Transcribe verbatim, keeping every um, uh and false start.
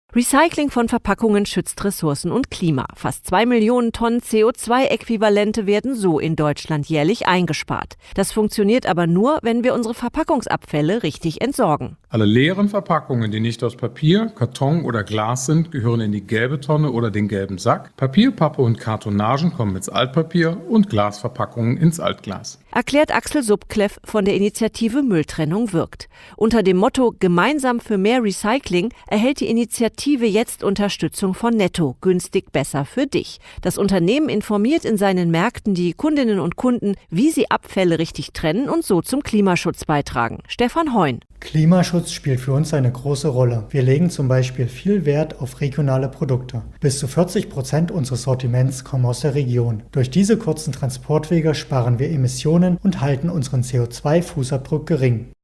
Recycling von Verpackungen schützt Ressourcen und Klima. Fast zwei Millionen Tonnen C O zwei Äquivalente werden so in Deutschland jährlich eingespart. Das funktioniert aber nur, wenn wir unsere Verpackungsabfälle richtig entsorgen. Alle leeren Verpackungen, die nicht aus Papier, Karton oder Glas sind, gehören in die gelbe Tonne oder den gelben Sack. Papier, Pappe und Kartonagen kommen ins Altpapier und Glasverpackungen ins Altglas. Erklärt Axel Subkleff von der Initiative Mülltrennung wirkt. Unter dem Motto Gemeinsam für mehr Recycling erhält die Initiative jetzt Unterstützung von Netto, günstig besser für dich. Das Unternehmen informiert in seinen Märkten die Kundinnen und Kunden, wie sie Abfälle richtig trennen und so zum Klimaschutz beitragen. Stefan Heun. Klimaschutz spielt für uns eine große Rolle. Wir legen zum Beispiel viel Wert auf regionale Produkte. Bis zu vierzig Prozent unseres Sortiments kommen aus der Region. Durch diese kurzen Transportwege sparen wir Emissionen und halten unseren C O zwei Fußabdruck gering.